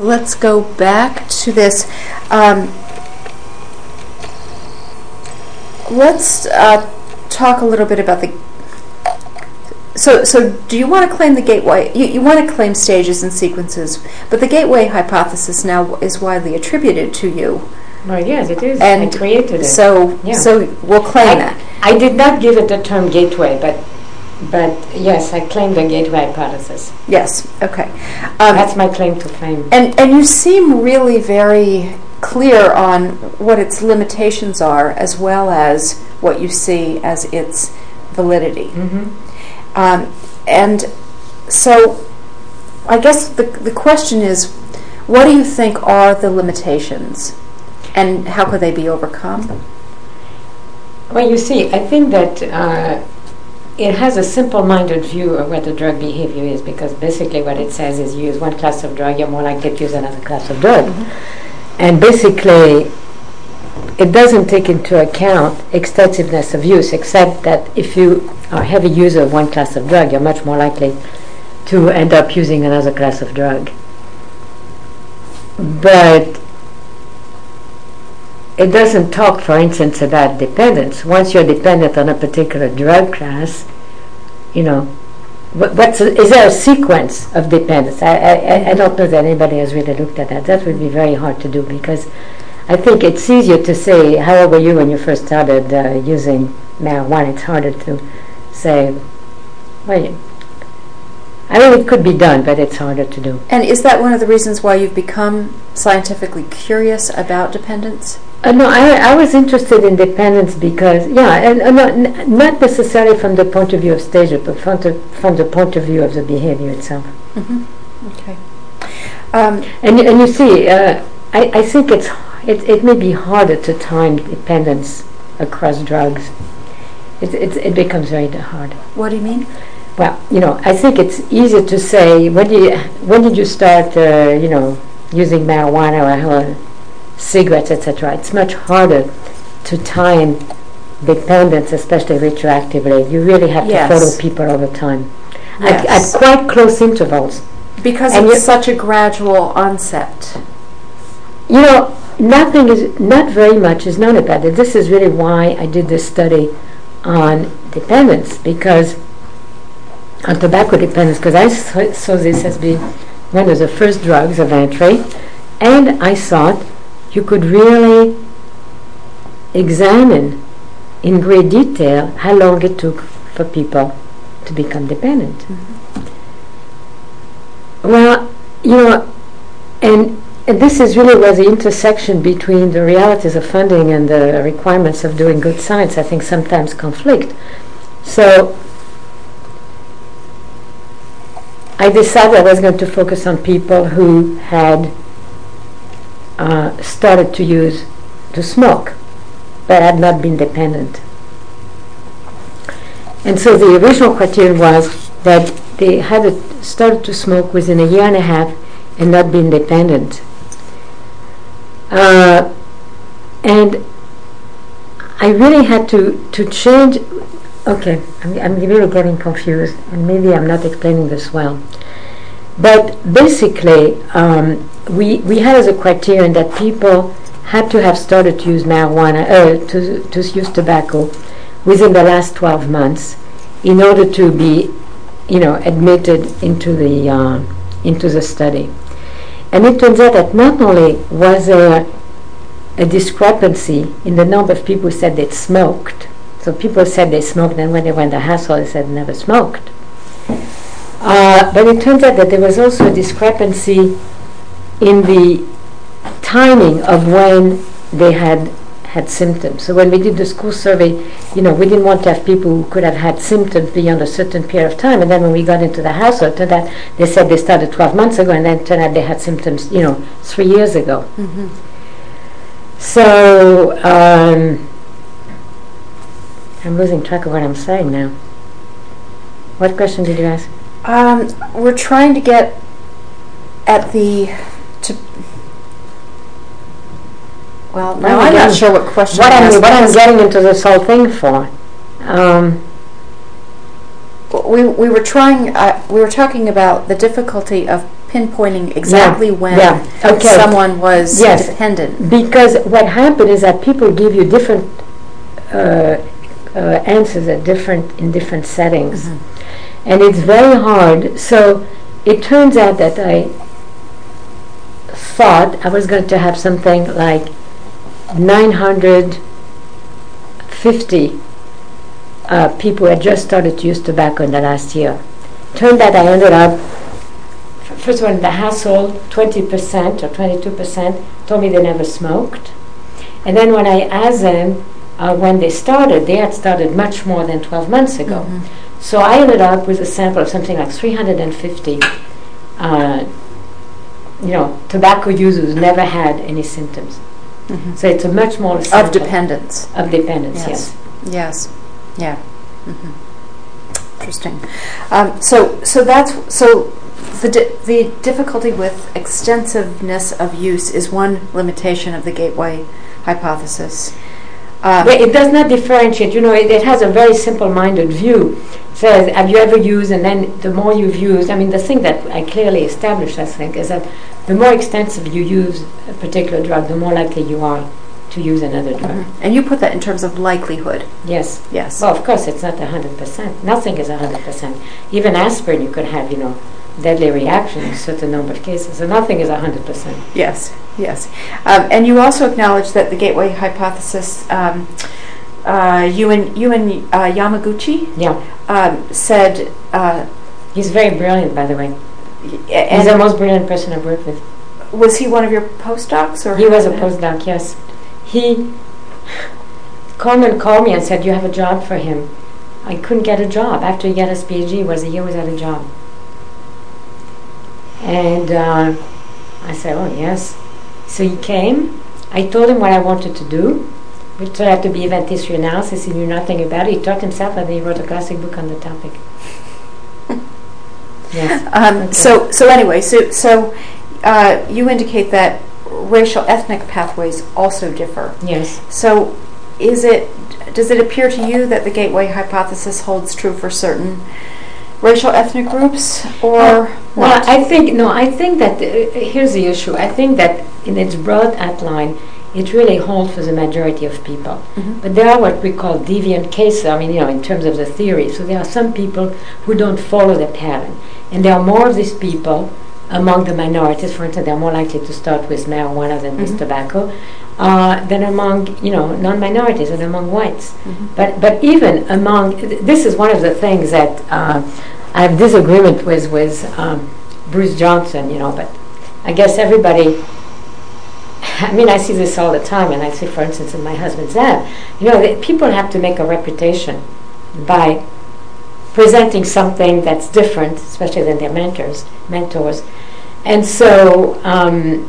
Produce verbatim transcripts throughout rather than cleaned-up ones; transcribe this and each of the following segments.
Let's go back to this. Um, let's uh, talk a little bit about the. So, so do you want to claim the gateway? You, you want to claim stages and sequences, but the gateway hypothesis now is widely attributed to you. Well, yes, it is. And I created it. So, yeah. so we'll claim I, that. I did not give it the term gateway, but. But yes, I claim the gateway hypothesis. Yes. Okay. Um, That's my claim to fame. And and you seem really very clear on what its limitations are, as well as what you see as its validity. Mm-hmm. Um, and so, I guess the the question is, what do you think are the limitations, and how could they be overcome? Well, you see, I think that. Uh, It has a simple-minded view of what the drug behavior is, because basically what it says is you use one class of drug, you're more likely to use another class of drug. Mm-hmm. And basically, it doesn't take into account extensiveness of use, except that if you are a heavy user of one class of drug, you're much more likely to end up using another class of drug. But it doesn't talk, for instance, about dependence. Once you're dependent on a particular drug class, you know, what, what's a, is there a sequence of dependence? I, I, I don't know that anybody has really looked at that. That would be very hard to do, because I think it's easier to say, how old were you when you first started uh, using marijuana? It's harder to say, well, you, I mean, it could be done, but it's harder to do. And is that one of the reasons why you've become scientifically curious about dependence? Uh, no, I, I was interested in dependence because, yeah, and uh, not, n- not necessarily from the point of view of stages, but from the, from the point of view of the behavior itself. Mm-hmm. Okay. Um, and, and you see, uh, I, I think it's it, it may be harder to time dependence across drugs. It, it, it becomes very hard. What do you mean? Well, you know, I think it's easier to say, when, do you, when did you start, uh, you know, using marijuana or cigarettes, et cetera. It's much harder to time dependence, especially retroactively. You really have yes. to follow people over time, yes. at, at quite close intervals. Because and it's such a gradual onset. You know, nothing is, not very much is known about it. This is really why I did this study on dependence, because on tobacco dependence, because I saw, saw this as being one of the first drugs of entry, and I thought you could really examine in great detail how long it took for people to become dependent. Mm-hmm. Well, you know, and, and this is really where the intersection between the realities of funding and the requirements of doing good science, I think, sometimes conflict. So I decided I was going to focus on people who had Uh, started to use, to smoke, but had not been dependent. And so the original criterion was that they had started to smoke within a year and a half and not been dependent. Uh, and I really had to, to change. Okay, I'm, I'm really getting confused, and maybe I'm not explaining this well. But basically, um, we we had as a criterion that people had to have started to use marijuana, uh, to to use tobacco, within the last twelve months, in order to be, you know, admitted into the uh, into the study. And it turns out that not only was there a discrepancy in the number of people who said they'd smoked, so people said they smoked, and when they went to the hospital, they said never smoked. Uh, but it turns out that there was also a discrepancy in the timing of when they had had symptoms. So when we did the school survey, you know, we didn't want to have people who could have had symptoms beyond a certain period of time. And then when we got into the household, it turned out they said they started twelve months ago, and then it turned out they had symptoms, you know, three years ago. Mm-hmm. So um, I'm losing track of what I'm saying now. What question did you ask? Um, we're trying to get at the to. Well, now I'm not sure what question. What I'm what I'm getting into this whole thing for. Um, we we were trying. Uh, we were talking about the difficulty of pinpointing exactly Yeah, when yeah, okay. someone was Yes. dependent. Because what happened is that people give you different uh, uh, answers at different in different settings, mm-hmm. and it's very hard. So it turns out that I thought I was going to have something like nine hundred fifty uh, people had just started to use tobacco in the last year. Turned out I ended up, first of all, in the household, twenty percent or twenty-two percent told me they never smoked. And then when I asked them uh, when they started, they had started much more than twelve months ago. Mm-hmm. So I ended up with a sample of something like three hundred fifty uh, you know, tobacco users never had any symptoms. Mm-hmm. So it's a much smaller sample. Of dependence. Of dependence, yes. yes. Yes. Yeah. Mm-hmm. Interesting. Um, so, so that's so. The di- the difficulty with extensiveness of use is one limitation of the gateway hypothesis. Um, but it does not differentiate. You know, it, it has a very simple-minded view. It says, have you ever used, and then the more you've used, I mean, the thing that I clearly established, I think, is that the more extensive you use a particular drug, the more likely you are to use another drug. Mm-hmm. And you put that in terms of likelihood. Yes. Yes. Well, of course, it's not one hundred percent. Nothing is one hundred percent. Even aspirin, you could have, you know, deadly reaction in a certain number of cases. So nothing is one hundred percent. Yes, yes. Um, and you also acknowledge that the gateway hypothesis, um, uh, you and, you and uh, Yamaguchi yeah. um, said... Uh, He's very brilliant, by the way. And he's the most brilliant person I've worked with. Was he one of your postdocs? Or he was a postdoc, yes. He... Coleman called me and said, you have a job for him. I couldn't get a job. After he got his PhD, was a year without a job. And uh, I said, oh, yes. So he came. I told him what I wanted to do, which turned out to be event history analysis. He knew nothing about it. He taught himself, and he wrote a classic book on the topic. Yes. Um, okay. So, so anyway, so so uh, you indicate that racial ethnic pathways also differ. Yes. So, is it does it appear to you that the gateway hypothesis holds true for certain racial ethnic groups, or uh, what? Well, I think no. I think that uh, here's the issue. I think that in its broad outline, it really holds for the majority of people. Mm-hmm. But there are what we call deviant cases. I mean, you know, in terms of the theory. So there are some people who don't follow the pattern, and there are more of these people among the minorities. For instance, they're more likely to start with marijuana than mm-hmm. with tobacco. Uh, than among, you know, non-minorities and among whites. Mm-hmm. But but even among, th- this is one of the things that uh, I have disagreement with with um, Bruce Johnson, you know, but I guess everybody, I mean, I see this all the time, and I see, for instance, in my husband's lab, you know, that people have to make a reputation by presenting something that's different, especially than their mentors, mentors. And so, um,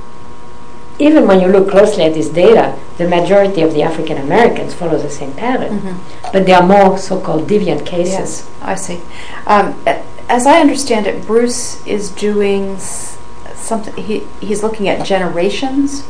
even when you look closely at this data, the majority of the African Americans follow the same pattern, mm-hmm. but there are more so-called deviant cases. Yes, I see. Um, as I understand it, Bruce is doing s- something. He he's looking at generations.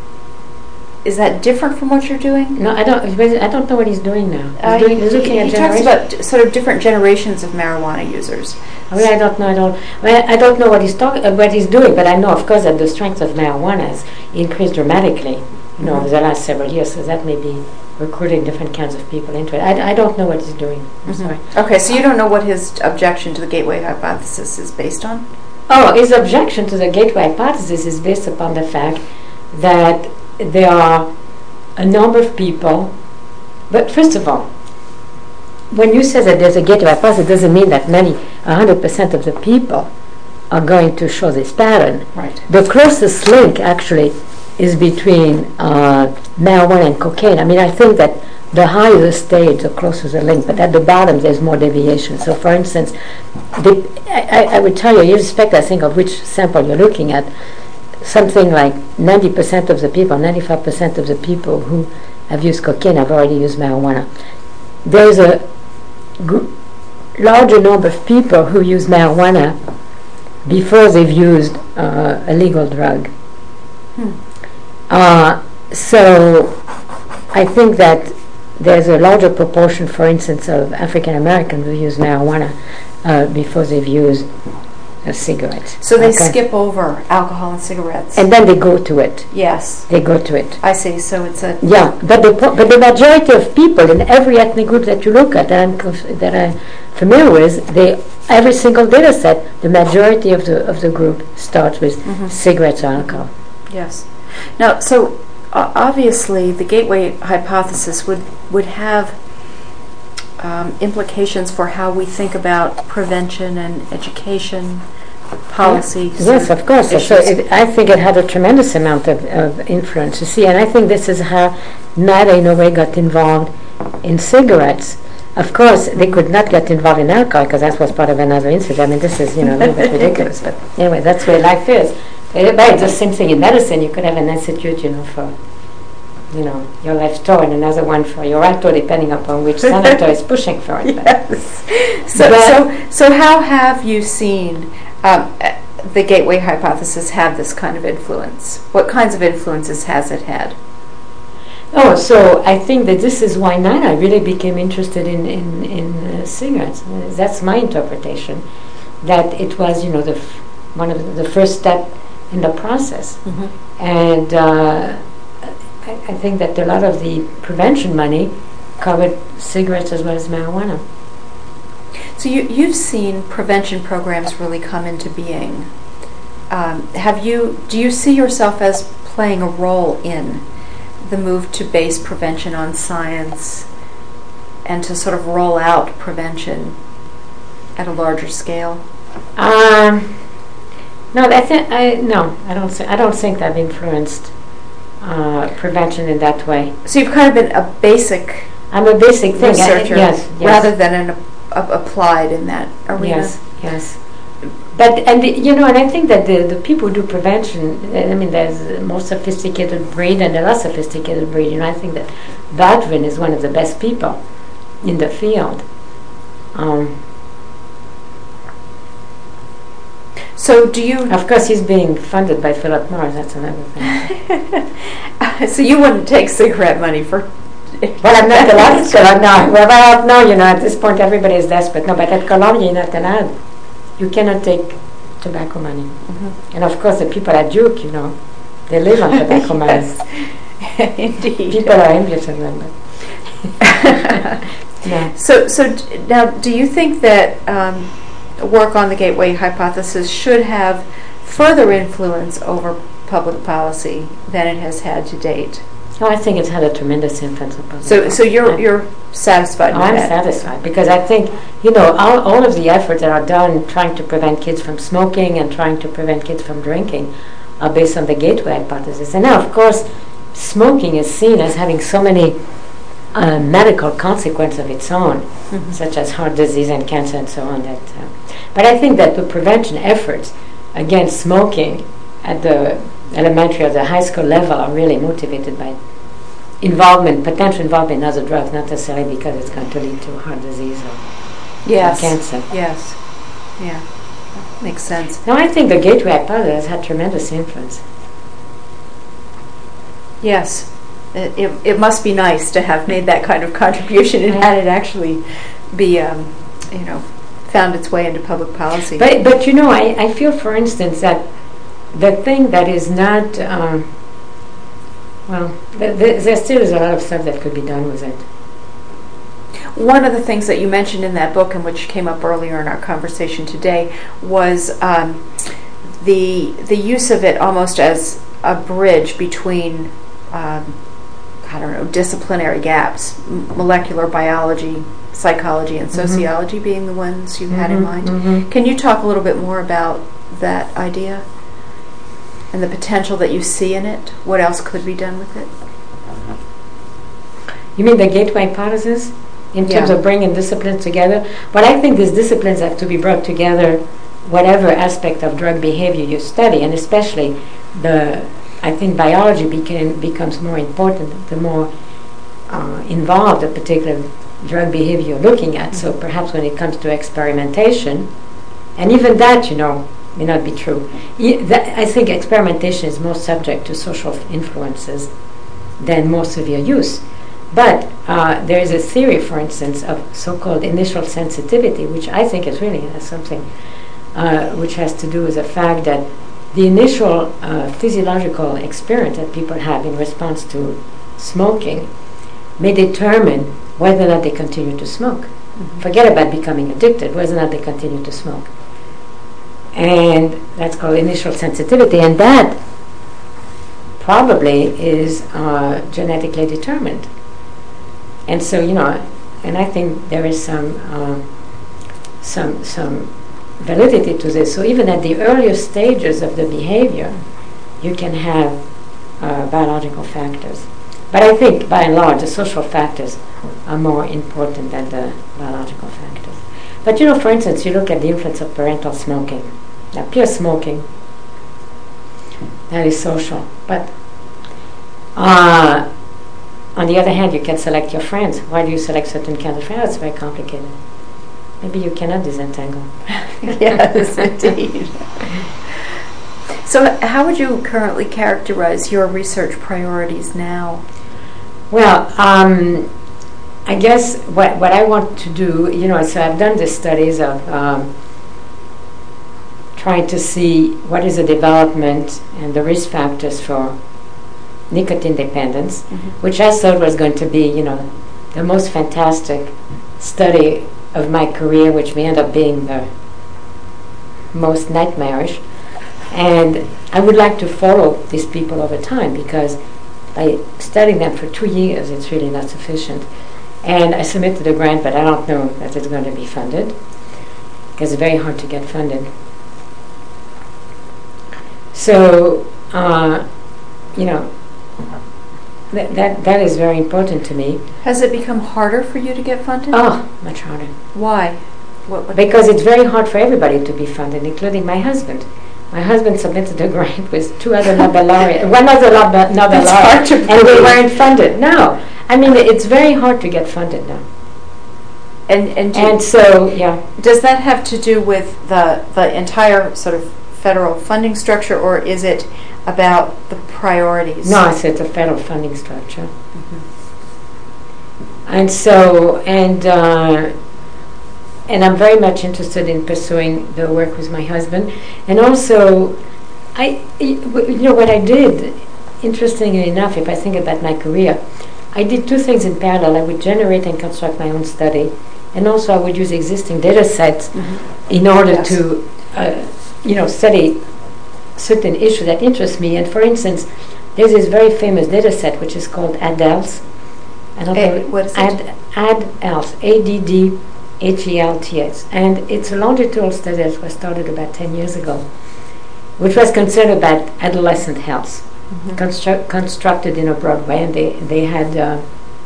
Is that different from what you're doing? No, I don't. I don't know what he's doing now. He's, uh, doing, he, he's looking he, at he generations. talks about sort of different generations of marijuana users. I mean, I don't know. I don't. Well, I don't know what he's talking. Uh, what he's doing, but I know, of course, that the strength of marijuana has increased dramatically. You know, mm-hmm. over the last several years. So that may be recruiting different kinds of people into it. I, I don't know what he's doing. I'm mm-hmm. sorry. Okay, so you don't know what his objection to the gateway hypothesis is based on? Oh, his objection to the gateway hypothesis is based upon the fact that there are a number of people. But first of all, when you say that there's a gateway hypothesis, it doesn't mean that many, one hundred percent of the people are going to show this pattern. Right. The closest link, actually, is between uh, marijuana and cocaine. I mean, I think that the higher the stage, the closer the link, but at the bottom there's more deviation. So, for instance, the, I, I would tell you, irrespective, I think, of which sample you're looking at, something like ninety percent of the people, ninety-five percent of the people who have used cocaine have already used marijuana. There's a gr- larger number of people who use marijuana before they've used uh, a legal drug. Hmm. Uh, so I think that there's a larger proportion, for instance, of African Americans who use marijuana uh, before they've used of cigarettes. So they Okay. skip over alcohol and cigarettes. And then they go to it. Yes, They go to it. I see. So it's a Yeah, but the po- but the majority of people in every ethnic group that you look at that I'm conf- that I'm familiar with, they every single data set, the majority of the of the group starts with Mhm. cigarettes or alcohol. yes. Now, so uh, obviously, the gateway hypothesis would would have um, implications for how we think about prevention and education policies. Yes, and of course. So issues. it, I think it had a tremendous amount of, of influence. You see, and I think this is how NIDA in a way got involved in cigarettes. Of course, they could not get involved in alcohol because that was part of another incident. I mean, this is, you know, a little bit ridiculous. But anyway, that's where life is. Eh, But it's the same thing in medicine. You could have an institute, you know, for, you know, your left toe and another one for your right toe, depending upon which senator is pushing for it. But Yes. So, But- so, so how have you seen um, uh, the gateway hypothesis have this kind of influence? What kinds of influences has it had? Oh, so I think that this is why NIDA really became interested in in, in uh, cigarettes. Uh, that's my interpretation. That it was, you know, the f- one of the, the first step in the process, Mm-hmm. and uh, I, I think that a lot of the prevention money covered cigarettes as well as marijuana. So you, you've seen prevention programs really come into being. Um, have you? Do you see yourself as playing a role in the move to base prevention on science and to sort of roll out prevention at a larger scale? Um, no, I think I no, I don't. Th- I don't think I've influenced uh, prevention in that way. So you've kind of been a basic I'm a basic thing. I- researcher yes, yes. rather than an a, applied in that arena. Yes, yes. But and the, you know, and I think that the, the people who do prevention. I mean, there's a more sophisticated breed and a less sophisticated breed. You know, I think that Baldwin is one of the best people in the field. Um, So do you? of course, he's being funded by Philip Morris. That's another thing. So you wouldn't take cigarette money for? Well, I'm not allowed to. No, well, well, no, you know, at this point, everybody is desperate. No, but at Columbia, you're not allowed. You cannot take tobacco money. Mhm. And of course, the people at Duke, you know, they live on tobacco money. Yes. Indeed. People are envious of them. But no. So, so d- now, do you think that um, work on the gateway hypothesis should have further influence over public policy than it has had to date? No, I think it's had a tremendous influence on public So, health. so you're I- you're satisfied Oh, with I'm that? satisfied because I think, you know, all, all of the efforts that are done trying to prevent kids from smoking and trying to prevent kids from drinking are based on the gateway hypothesis. And now, of course, smoking is seen as having so many uh, medical consequences of its own, Mhm. such as heart disease and cancer and so on. That, uh, but I think that the prevention efforts against smoking at the elementary or the high school level are really motivated by involvement, potential involvement in other drugs, not necessarily because it's going to lead to heart disease or Yes. cancer. Yes. Yeah. Makes sense. Now, I think the gateway hypothesis has had tremendous influence. Yes. It, it, it must be nice to have made that kind of contribution and had it actually be, um, you know, found its way into public policy. But, but you know, I, I feel, for instance, that the thing that is not, um, well, th- th- there still is a lot of stuff that could be done with it. One of the things that you mentioned in that book, and which came up earlier in our conversation today, was um, the the use of it almost as a bridge between, um, I don't know, disciplinary gaps, m- molecular biology, psychology, and Mhm. sociology being the ones you had in Mhm, mind. mhm. Can you talk a little bit more about that idea and the potential that you see in it? What else could be done with it? You mean the gateway hypothesis? In terms Yeah. of bringing disciplines together? But I think these disciplines have to be brought together, whatever aspect of drug behavior you study, and especially the, I think biology became, becomes more important the more uh, involved a particular drug behavior you're looking at. So perhaps when it comes to experimentation, and even that, you know, may not be true. Y- that, I think experimentation is more subject to social influences than more severe use. But uh, there is a theory, for instance, of so-called initial sensitivity, which I think is really uh, something uh, which has to do with the fact that the initial uh, physiological experience that people have in response to smoking may determine whether or not they continue to smoke. Mm-hmm. Forget about becoming addicted, whether or not they continue to smoke. And that's called initial sensitivity, and that probably is uh, genetically determined. And so, you know, and I think there is some uh, some some validity to this. So even at the earliest stages of the behavior, you can have uh, biological factors. But I think, by and large, the social factors are more important than the biological factors. But, you know, for instance, you look at the influence of parental smoking. Now, peer smoking, that is social. But uh, on the other hand, you can select your friends. Why do you select certain kinds of friends? That's very complicated. Maybe you cannot disentangle. Yes, indeed. So how would you currently characterize your research priorities now? Well, um, I guess what, what I want to do, you know, so I've done the studies of um, trying to see what is the development and the risk factors for nicotine dependence, mm-hmm. which I thought was going to be, you know, the most fantastic study of my career, which may end up being the most nightmarish. And I would like to follow these people over time, because by studying them for two years, it's really not sufficient. And I submitted a grant, but I don't know that it's going to be funded, because it's very hard to get funded. So, uh, you know, th- that that is very important to me. Has it become harder for you to get funded? Oh, much harder. Why? What, what because it's very hard for everybody to be funded, including my husband. My husband submitted a grant with two other Nobel laureates, one other Nobel laureate, and we weren't funded. No, I mean, it's very hard to get funded now. And and, and so, yeah. Does that have to do with the the entire sort of federal funding structure, or is it about the priorities? No, it's a federal funding structure. Mm-hmm. And so, and uh, and I'm very much interested in pursuing the work with my husband. And also, I, you know, what I did, interestingly enough, if I think about my career, I did two things in parallel. I would generate and construct my own study, and also I would use existing data sets mm-hmm. in order yes. to, uh, you know, study certain issues that interest me. And for instance, there's this very famous data set which is called ADDHEALTH. I don't A- know what is Ad, it? ADDHEALTH, A D D H E L T S. And it's a longitudinal study that was started about ten years ago, which was concerned about adolescent health, mm-hmm. constru- constructed in a broad way. And they, they had uh,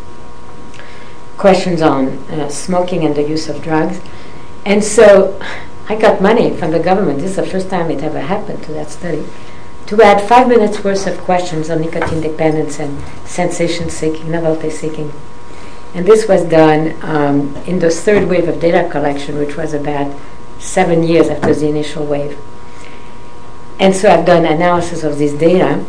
questions on uh, smoking and the use of drugs. And so I got money from the government. This is the first time it ever happened to that study, to add five minutes worth of questions on nicotine dependence and sensation seeking, novelty seeking. And this was done um, in the third wave of data collection, which was about seven years after the initial wave. And so I've done analysis of this data,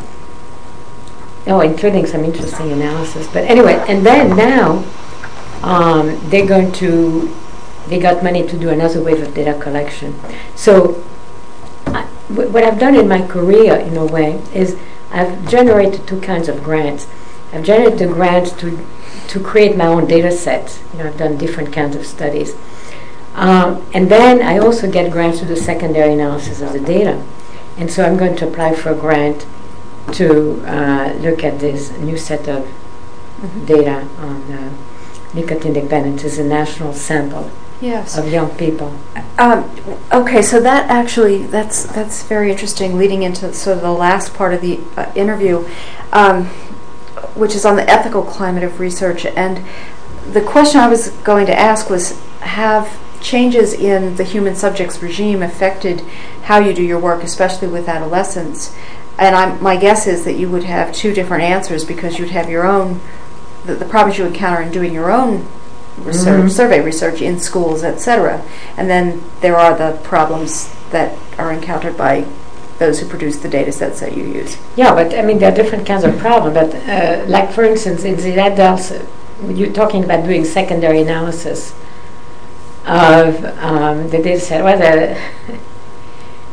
oh, including some interesting analysis. But anyway, and then now um, they're going to, they got money to do another wave of data collection. So I, w- what I've done in my career, in a way, is I've generated two kinds of grants. I've generated grants to to create my own data sets. You know, I've done different kinds of studies. Um, and then I also get grants to do secondary analysis of the data. And so I'm going to apply for a grant to uh, look at this new set of mm-hmm. data on uh, nicotine dependence as a national sample yes. of young people. Um, okay, so that actually, that's that's very interesting, leading into sort of the last part of the uh, interview, um, which is on the ethical climate of research. And the question I was going to ask was, have changes in the human subjects regime affected how you do your work, especially with adolescents? And I'm, my guess is that you would have two different answers, because you'd have your own, the, the problems you encounter in doing your own research, mm-hmm. survey research in schools, et cetera. And then there are the problems that are encountered by those who produce the data sets that you use. Yeah, but I mean, there are different kinds of problems. But uh, like, for instance, in the adults, uh, you're talking about doing secondary analysis of um, the data set. Well, the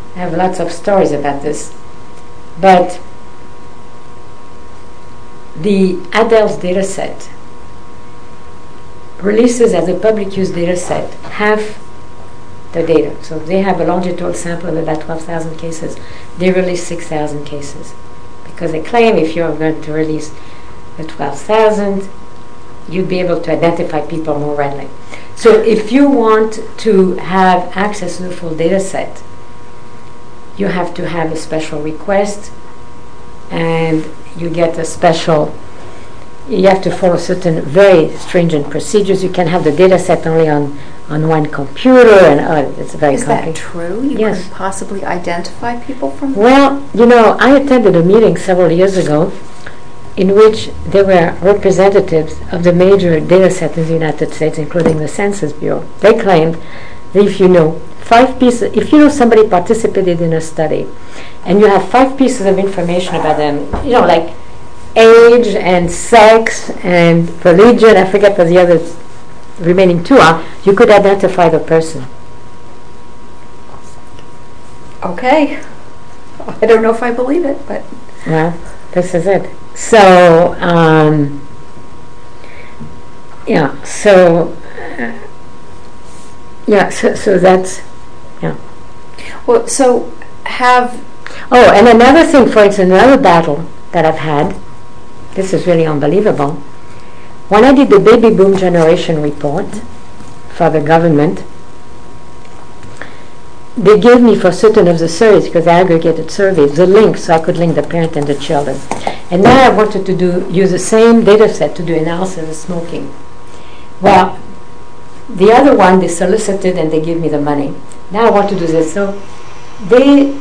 I have lots of stories about this. But the adults data set releases as a public use data set have the data. So they have a longitudinal sample of about twelve thousand cases. They release six thousand cases. Because they claim if you're going to release the twelve thousand, you'd be able to identify people more readily. So if you want to have access to the full data set, you have to have a special request, and you get a special, you have to follow certain very stringent procedures. You can have the data set only on, on one computer, and uh, it's very Is complicated. that true? You Yes. could possibly identify people from that? Well, you know, I attended a meeting several years ago in which there were representatives of the major data sets in the United States, including the Census Bureau. They claimed that if you know five pieces, if you know somebody participated in a study, and you have five pieces of information about them, you know, like age and sex and religion, I forget what the other remaining two are, you could identify the person. Okay. I don't know if I believe it, but Well, this is it. So, um, yeah, so, uh, yeah, so, so that's, yeah. well, so have Oh, and another thing, for instance, another battle that I've had, this is really unbelievable. When I did the baby boom generation report for the government, they gave me for certain of the surveys, because I aggregated surveys, the link so I could link the parent and the children. And now I wanted to do use the same data set to do analysis of smoking. Well, the other one they solicited and they gave me the money. Now I want to do this. So they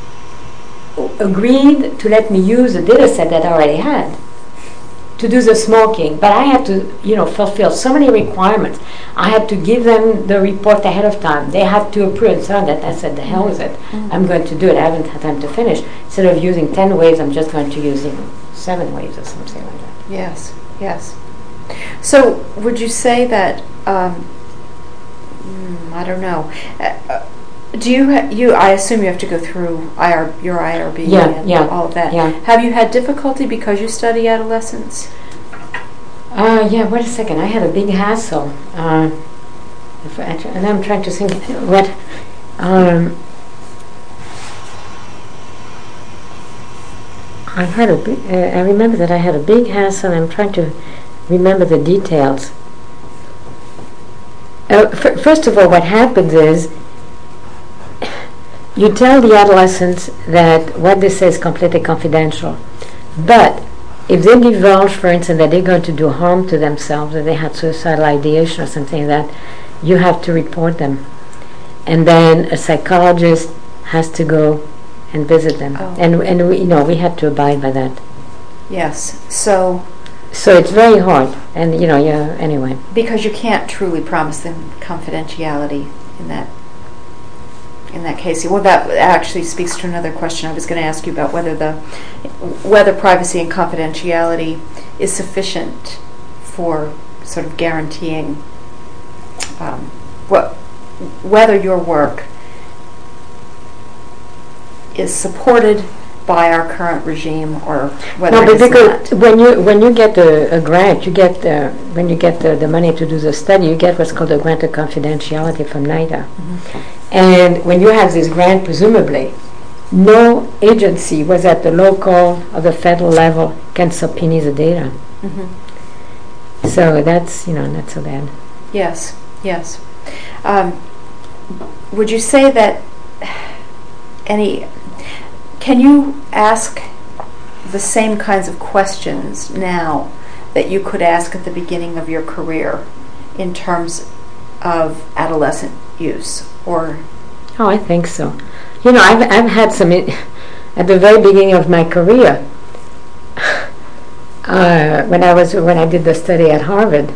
agreed to let me use a data set that I already had to do the smoking, but I had to, you know, fulfill so many requirements. I had to give them the report ahead of time. They had to approve and so on. That I said, the hell with it. Mm-hmm. I'm going to do it. I haven't had time to finish. Instead of using ten waves, I'm just going to use, you know, seven waves or something like that. yes, yes. So would you say that um, mm, I don't know. Uh, do you ha- you? I assume you have to go through I R, your I R B Yeah, and yeah, all of that. yeah. Have you had difficulty because you study adolescents? Uh, yeah, wait a second. I had a big hassle. Uh, if I, and I'm trying to think what. Um, I had a big, uh, I remember that I had a big hassle. I'm trying to remember the details. Uh, f- first of all, what happens is you tell the adolescents that what they say is completely confidential. But if they divulge, for instance, that they're going to do harm to themselves, or they had suicidal ideation or something like that, you have to report them. And then a psychologist has to go and visit them. Oh. And and we, you know, we had to abide by that. Yes. So So it's very hard. And, you know, yeah, anyway. because you can't truly promise them confidentiality in that in that case. Well, that actually speaks to another question I was going to ask you about whether the whether privacy and confidentiality is sufficient for sort of guaranteeing um, what whether your work is supported by our current regime or whether No, but it is because not. when you when you get a, a grant, you get uh, when you get the, the money to do the study, you get what's called a grant of confidentiality from NIDA. Mm-hmm. And when you have this grant, presumably, no agency, whether at the local or the federal level, can subpoena the data. Mm-hmm. So that's, you know, not so bad. Yes, yes. Um, would you say that any, can you ask the same kinds of questions now that you could ask at the beginning of your career in terms of adolescent use? Or Oh, I think so. You know, I've I've had some I- at the very beginning of my career. Uh, when I was when I did the study at Harvard,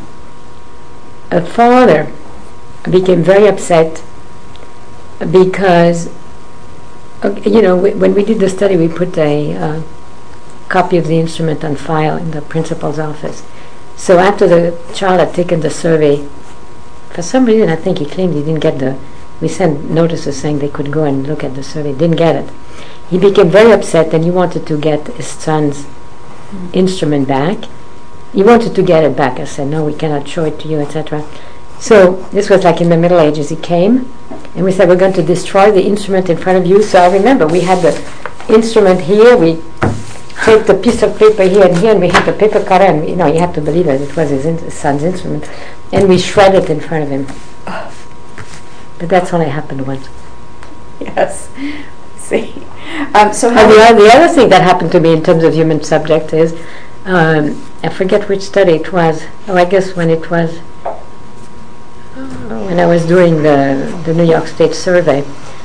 a father became very upset because, uh, you know, we, when we did the study, we put a uh, copy of the instrument on file in the principal's office. So after the child had taken the survey, for some reason I think he claimed he didn't get the we sent notices saying they could go and look at the survey. Didn't get it. He became very upset, and he wanted to get his son's mm. instrument back. He wanted to get it back. I said, no, we cannot show it to you, et cetera. So this was like in the Middle Ages. He came, and we said, we're going to destroy the instrument in front of you. So I remember we had the instrument here. We taped the piece of paper here and here, and we had the paper cutter, and you know, you had to believe it. It was his, in- his son's instrument, and we shredded it in front of him. Oh. But that's only happened once. Yes. See. Um, so how the, the other thing that happened to me in terms of human subject is, um, I forget which study it was. Oh, I guess when it was, uh, when I was doing the, the New York State survey,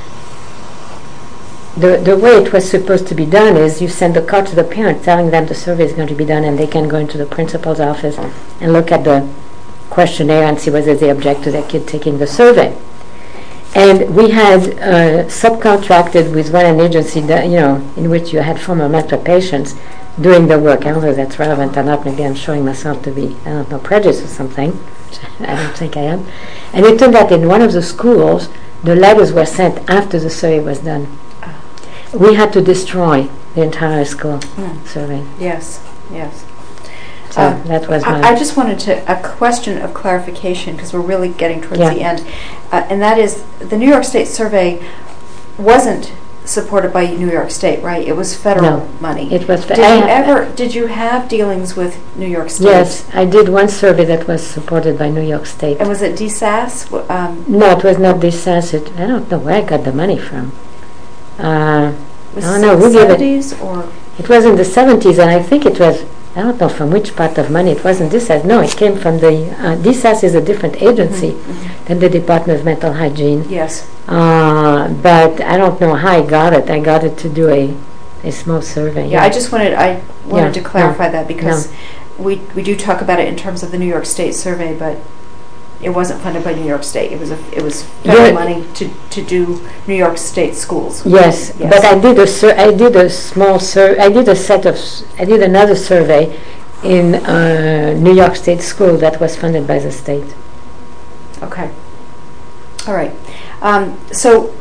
the the way it was supposed to be done is you send a card to the parent telling them the survey is going to be done, and they can go into the principal's office and look at the questionnaire and see whether they object to their kid taking the survey. And we had uh, subcontracted with one an agency that, you know, in which you had former mental patients doing the work. I don't know if that's relevant or not. Maybe I'm showing myself to be, I don't know, prejudiced or something. I don't think I am. And it turned out in one of the schools, the letters were sent after the survey was done. We had to destroy the entire school mm. survey. Yes, yes. So uh, that was my... I, I just wanted to, a question of clarification, because we're really getting towards yeah. the end, uh, and that is, the New York State survey wasn't supported by New York State, right? It was federal no, money. It was fe- Did you ever, did you have dealings with New York State? Yes, I did one survey that was supported by New York State. And was it D S A S? Um, no, it was not D S A S. It, I don't know where I got the money from. Uh, was I it don't know, the who gave seventies it? Or? It was in the seventies, and I think it was, I don't know from which part of money. It wasn't D S A S. No, it came from the, uh, D S A S is a different agency mm-hmm, mm-hmm. than the Department of Mental Hygiene. Yes. Uh, but I don't know how I got it. I got it to do a, a small survey. Yeah, yeah. I just wanted, I wanted yeah, to clarify no, that because no. we we do talk about it in terms of the New York State survey, but it wasn't funded by New York State. It was a, it was federal yeah. money to, to do New York State schools. Yes, yes. But I did a sur- I did a small sur- I did a set of s- I did another survey in uh, New York State school that was funded by the state. Okay. All right. Um, so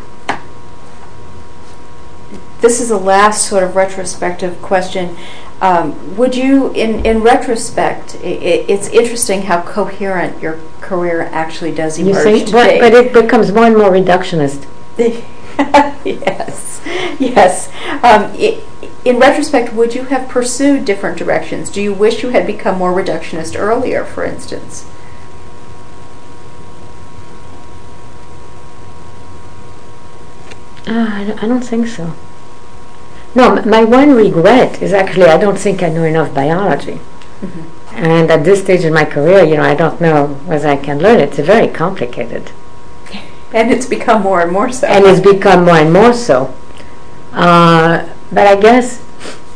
this is the last sort of retrospective question. Um, would you, in, in retrospect, I, I, it's interesting how coherent your career actually does emerge you see? to But, be. but it becomes more and more reductionist. Yes, yes. Um, I, in retrospect, would you have pursued different directions? Do you wish you had become more reductionist earlier, for instance? Uh, I, don't, I don't think so. No, m- my one regret is actually I don't think I know enough biology. Mm-hmm. And at this stage in my career, you know, I don't know whether I can learn it. It's very complicated. And it's become more and more so. And it's become more and more so. Uh, but I guess,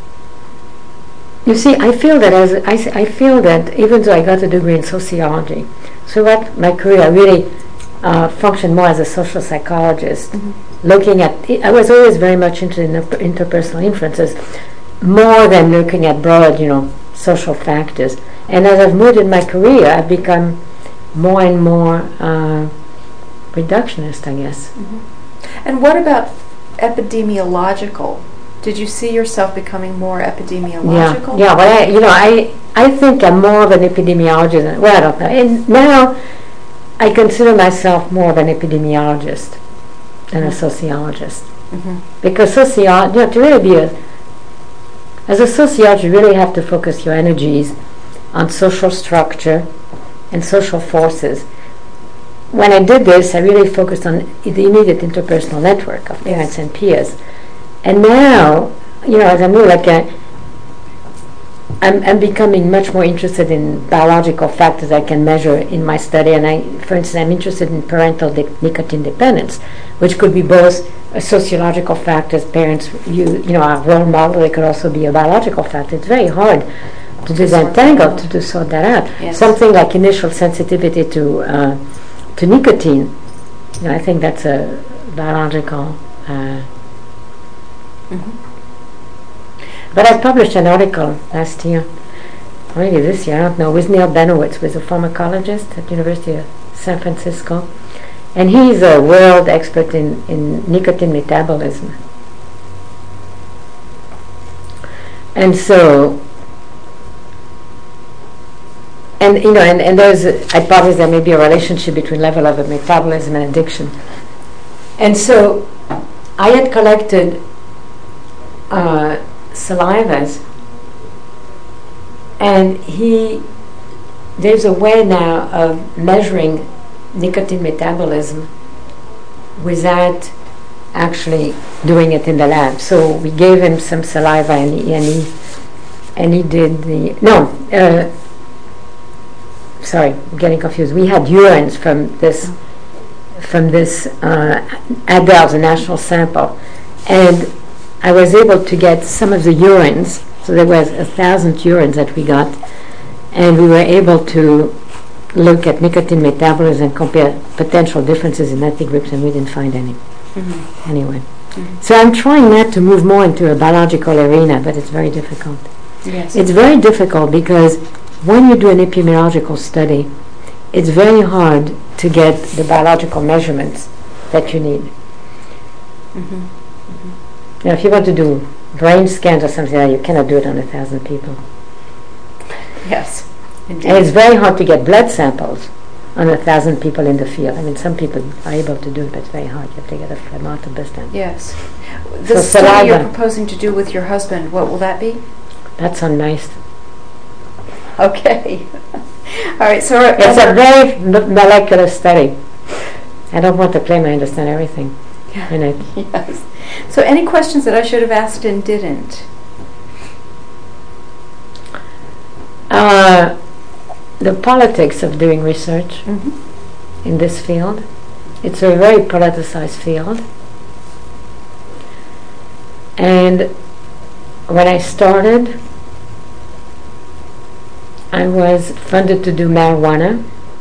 you see, I feel that as I, I feel that even though I got a degree in sociology, throughout my career I really uh, functioned more as a social psychologist. Mm-hmm. Looking at, I was always very much interested in interpersonal influences, more than looking at broad, you know, social factors. And as I've moved in my career, I've become more and more uh, reductionist, I guess. Mm-hmm. And what about epidemiological? Did you see yourself becoming more epidemiological? Yeah, yeah. Well, I, you know, I I think I'm more of an epidemiologist. Well, I don't know. And now I consider myself more of an epidemiologist than a sociologist. Mm-hmm. Because sociology, you know, to really be a, as a sociologist, you really have to focus your energies on social structure and social forces. When I did this, I really focused on the immediate interpersonal network of parents yes. and peers. And now, you know, as I'm really like a, I'm, I'm becoming much more interested in biological factors I can measure in my study. And I, for instance, I'm interested in parental de- nicotine dependence, which could be both a sociological factors, parents, you, you know, our role model. It could also be a biological factor. It's very hard to disentangle, to, to sort that out. Yes. Something like initial sensitivity to uh, to nicotine, you know, I think that's a biological. Uh, mm-hmm. But I published an article last year, or maybe this year, I don't know, with Neil Benowitz, who is a pharmacologist at the University of San Francisco. And he's a world expert in, in nicotine metabolism. And so, and you know, and, and there's a hypothesis there may be a relationship between level of metabolism and addiction. And so, I had collected uh, salivas, and he, there's a way now of measuring nicotine metabolism without actually doing it in the lab. So we gave him some saliva, and he and he, and he did the no. Uh, sorry, I'm getting confused. We had urines from this from this uh, Adels, a national sample, and I was able to get some of the urines. So there was a thousand urines that we got, and we were able to look at nicotine metabolism and compare potential differences in ethnic groups, and we didn't find any. Mm-hmm. Anyway, mm-hmm. So I'm trying not to move more into a biological arena, but it's very difficult. Yes. It's very difficult because when you do an epidemiological study, it's very hard to get the biological measurements that you need. Mm-hmm. Mm-hmm. Now, if you want to do brain scans or something like that, you cannot do it on a thousand people. Yes. Indeed. And it's very hard to get blood samples on a thousand people in the field. I mean, some people are able to do it, but it's very hard. You have to get a amount of distance. Yes. The so study you're proposing to do with your husband, what will that be? That's on mice. Okay. All right. So it's a very m- molecular study. I don't want to claim I understand everything in it. Yes. So any questions that I should have asked and didn't? Uh, the politics of doing research mm-hmm. in this field. It's a very politicized field. And when I started, I was funded to do marijuana.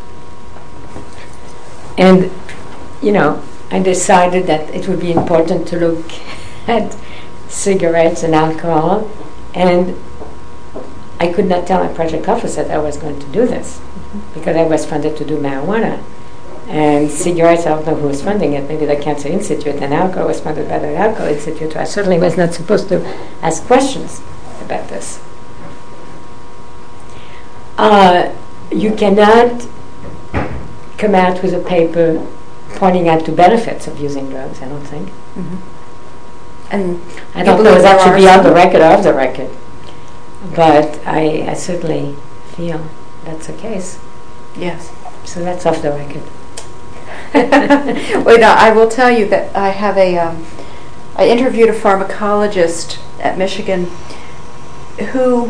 And, you know, I decided that it would be important to look at cigarettes and alcohol, and I could not tell my project officer that I was going to do this mm-hmm. because I was funded to do marijuana. And cigarettes, I don't know who was funding it, maybe the Cancer Institute, and alcohol was funded by the Alcohol Institute. I certainly was not supposed to ask questions about this. Uh, you cannot come out with a paper pointing out to benefits of using drugs, I don't think. Mm-hmm. And I don't know if that should be on the record or off the record. But I, I certainly feel that's the case. Yes. So that's off the record. Wait, no, I will tell you that I have a, um, I interviewed a pharmacologist at Michigan who,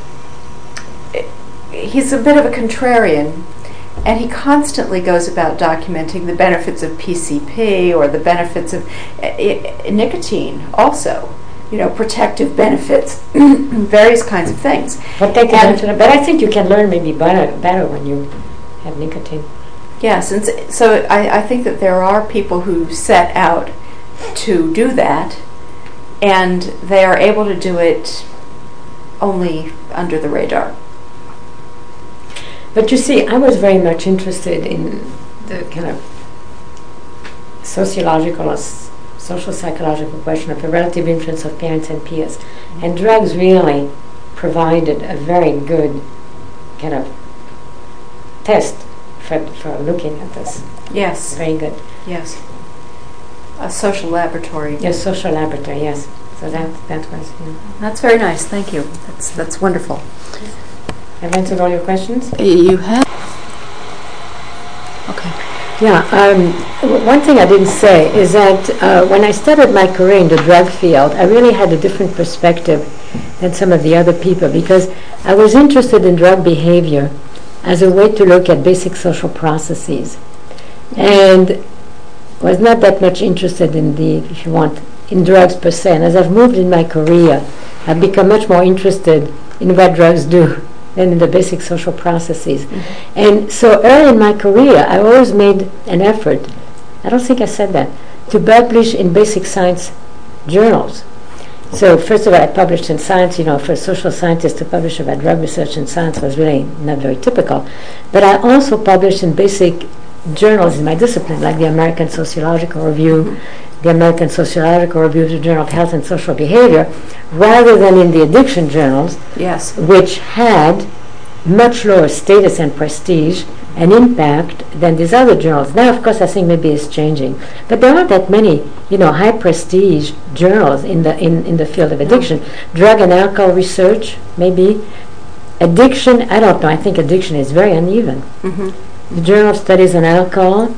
he's a bit of a contrarian, and he constantly goes about documenting the benefits of P C P or the benefits of uh, uh, nicotine also. You know, protective benefits, various kinds of things. But, they can but I think you can learn maybe better, better when you have nicotine. Yes, and so I, I think that there are people who set out to do that, and they are able to do it only under the radar. But you see, I was very much interested in the kind of sociological or social psychological question of the relative influence of parents and peers. Mm-hmm. And drugs really provided a very good kind of test for, for looking at this. Yes. Very good. Yes. A social laboratory. Yes, social laboratory, yes. So that that was, you know. That's very nice, thank you. That's that's wonderful. I've answered all your questions? You have. Okay. Yeah, um, w- one thing I didn't say is that uh, when I started my career in the drug field, I really had a different perspective than some of the other people, because I was interested in drug behavior as a way to look at basic social processes, and was not that much interested in the, if you want, in drugs per se. And as I've moved in my career, I've become much more interested in what drugs do than in the basic social processes. Mm-hmm. And so early in my career, I always made an effort, I don't think I said that, to publish in basic science journals. So first of all, I published in Science. You know, for a social scientist to publish about drug research in Science was really not very typical. But I also published in basic journals in my discipline, like the American Sociological Review, mm-hmm. the American Sociological Review, the Journal of Health and Social Behavior, rather than in the addiction journals, yes. which had much lower status and prestige and impact than these other journals. Now, of course, I think maybe it's changing, but there aren't that many, you know, high prestige journals in the in, in the field of addiction. No. Drug and alcohol research, maybe. Addiction, I don't know. I think addiction is very uneven. Mm-hmm. The Journal of Studies on Alcohol.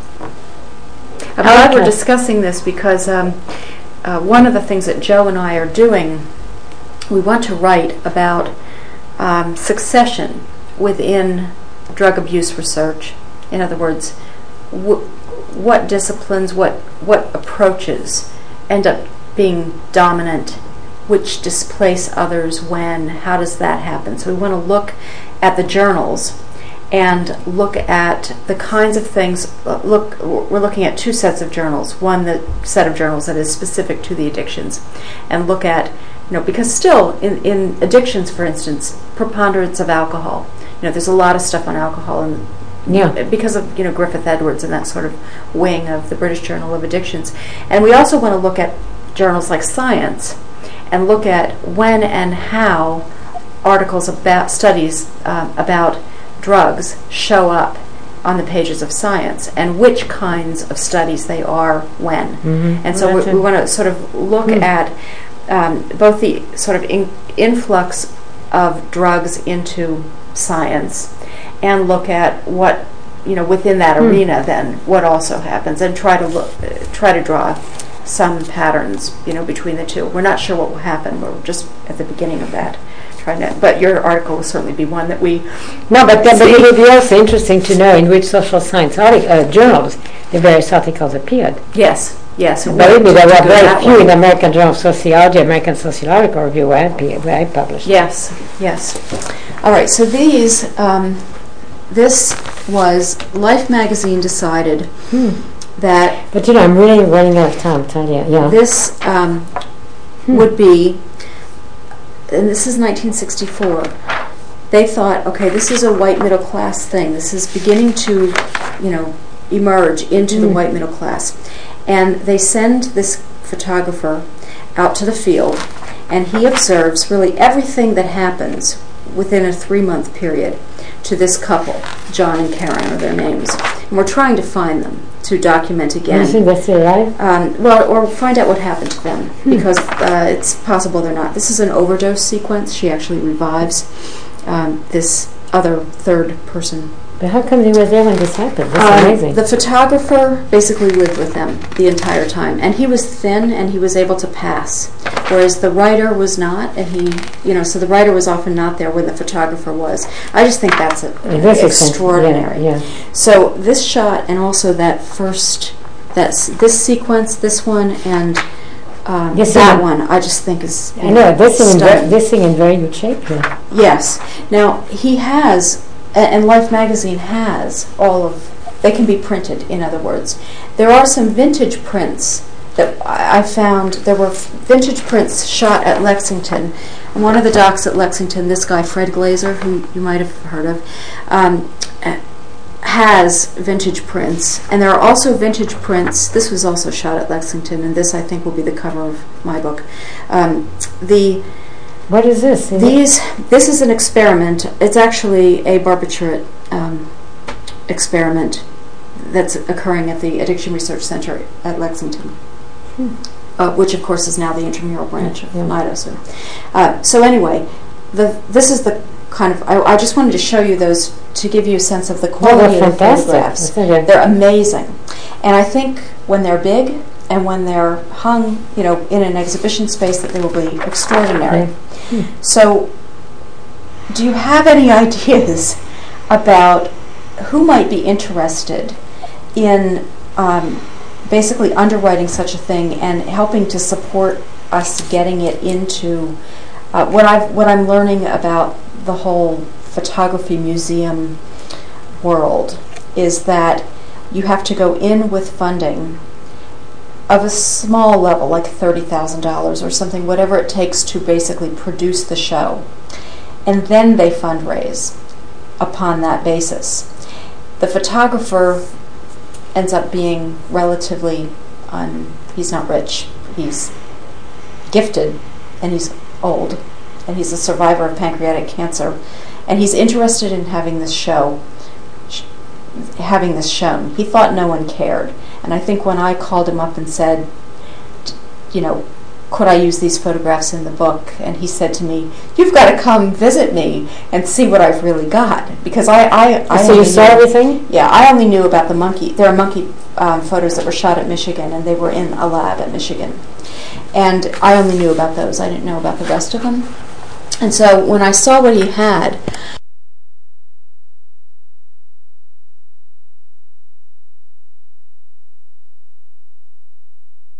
I'm glad we're discussing this because um, uh, one of the things that Joe and I are doing, we want to write about um, succession within drug abuse research. In other words, wh- what disciplines, what what approaches end up being dominant, which displace others when, how does that happen? So we want to look at the journals and look at the kinds of things. Look, we're looking at two sets of journals. One the set of journals that is specific to the addictions, and look at, you know, because still in, in addictions, for instance, preponderance of alcohol. You know, there's a lot of stuff on alcohol, and yeah. because of, you know, Griffith Edwards and that sort of wing of the British Journal of Addictions. And we also want to look at journals like Science and look at when and how articles about studies uh, about drugs show up on the pages of Science, and which kinds of studies they are when. Mm-hmm. And so we, we want to sort of look mm. at um, both the sort of in, influx of drugs into Science, and look at what, you know, within that mm. arena then what also happens, and try to look, uh, try to draw some patterns, you know, between the two. We're not sure what will happen. We're just at the beginning of that. Trying to, but your article will certainly be one that we. No, but, but it would be also interesting to know in which social science artic- uh, journals the various articles appeared. Yes, yes. Believe me, there were very few in the American Journal of Sociology, American Sociological Review, where I, where I published. Yes, yes. All right, so these, um, this was Life magazine decided hmm. that. But you know, I'm really running out of time, tell you. Yeah. This um, hmm. would be. And this is nineteen sixty-four, they thought, okay, this is a white middle class thing. This is beginning to, you know, emerge into mm. the white middle class. And they send this photographer out to the field, and he observes really everything that happens within a three-month period to this couple. John and Karen are their names. And we're trying to find them to document again. You think they're still alive? Um, well, or find out what happened to them, hmm. because uh, it's possible they're not. This is an overdose sequence. She actually revives um, this other third person. But how come he was there when this happened? That's um, amazing. The photographer basically lived with them the entire time, and he was thin and he was able to pass, whereas the writer was not, and he, you know, so the writer was often not there when the photographer was. I just think that's a, that's extraordinary. Yeah, yeah. So this shot, and also that first, that's this sequence, this one, and um, yes, that yeah. one, I just think is. I know this thing, in ver- this thing in very good shape here. Yes. Now he has. And Life magazine has all of, they can be printed, in other words. There are some vintage prints that I found. There were vintage prints shot at Lexington. And one of the docs at Lexington, this guy, Fred Glazer, who you might have heard of, um, has vintage prints. And there are also vintage prints. This was also shot at Lexington, and this, I think, will be the cover of my book. Um, the... What is this? Is These. This is an experiment. It's actually a barbiturate um, experiment that's occurring at the Addiction Research Center at Lexington, hmm. uh, which of course is now the intramural branch of yeah. NIDA. So, uh, so anyway, the this is the kind of. I, I just wanted to show you those to give you a sense of the quality oh, of the photographs. They're amazing, and I think when they're big and when they're hung, you know, in an exhibition space, that they will be extraordinary. Hmm. Hmm. So, do you have any ideas about who might be interested in um, basically underwriting such a thing and helping to support us getting it into uh, what I've what I'm learning about the whole photography museum world is that you have to go in with funding of a small level, like thirty thousand dollars or something, whatever it takes to basically produce the show. And then they fundraise upon that basis. The photographer ends up being relatively, um, he's not rich, he's gifted, and he's old, and he's a survivor of pancreatic cancer, and he's interested in having this show, sh- having this shown. He thought no one cared, and I think when I called him up and said, you know, could I use these photographs in the book? And he said to me, "You've got to come visit me and see what I've really got." Because I, I, I so you saw knew, everything? Yeah, I only knew about the monkey. There are monkey um, photos that were shot at Michigan, and they were in a lab at Michigan. And I only knew about those. I didn't know about the rest of them. And so when I saw what he had,